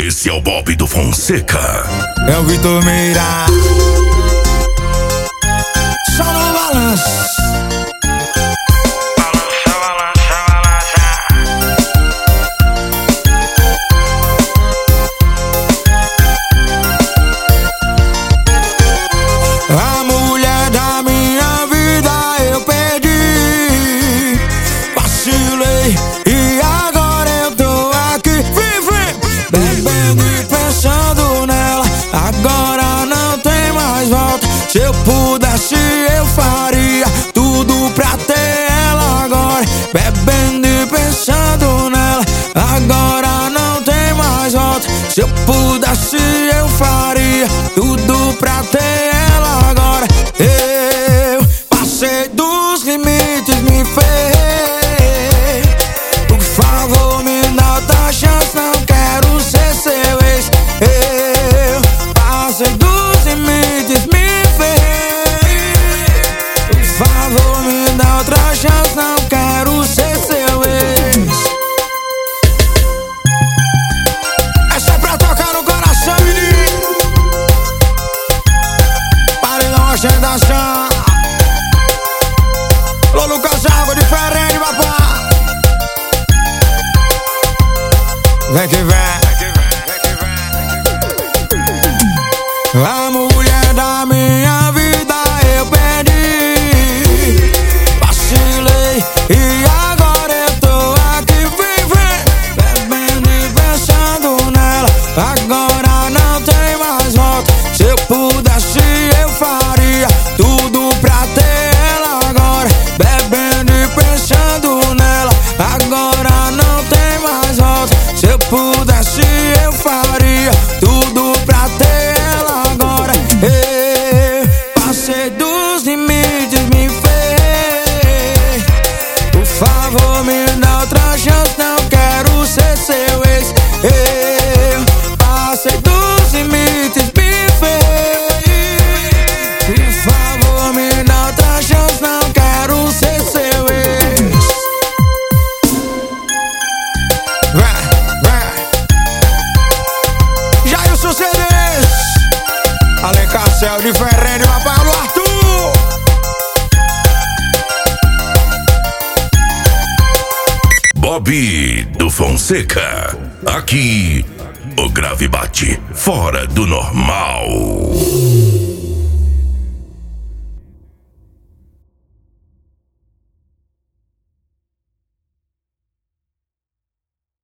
Esse é o Bob do Fonseca. É o Vitor Meira. Só no balanço. A mulher da minha vida eu perdi, vacilei e agora eu tô aqui vivendo, bebendo e pensando nela. Agora não tem mais volta. Se eu pudesse eu faria tudo pra ter ela agora, bebendo e pensando nela. Agora não tem mais volta. Se eu pudesse eu faria tudo pra ter ela agora. Eu passei dos limites, me ferrei. Por favor, me dá outra chance, não quero ser seu ex. Eu passei dos limites, me ferrei. Por favor, me dá outra chance, não quero ser seu ex. Essa é pra tocar no coração, menino. Paredão ostentação. Alô, Lucas, água diferente, papá. Vem que vem. A mulher da minha vida eu perdi, vacilei e agora eu tô aqui vivendo, bebendo e pensando nela. Agora não tem mais volta. Se eu pudesse eu faria tudo pra ter ela agora, bebendo e pensando nela. Agora não tem mais volta. Se eu pudesse eu faria tudo pra ter ela agora. Eu passei dos limites, me ferrei. Por favor, me dá outra chance, não quero ser seu ex. Eu passei dos limites, me ferrei. Por favor, me dá outra chance, não quero ser seu ex. Jailson CDs, Alencacel diferente, papai Paulo Arthur. Bob do Fonseca. Aqui, o grave bate fora do normal.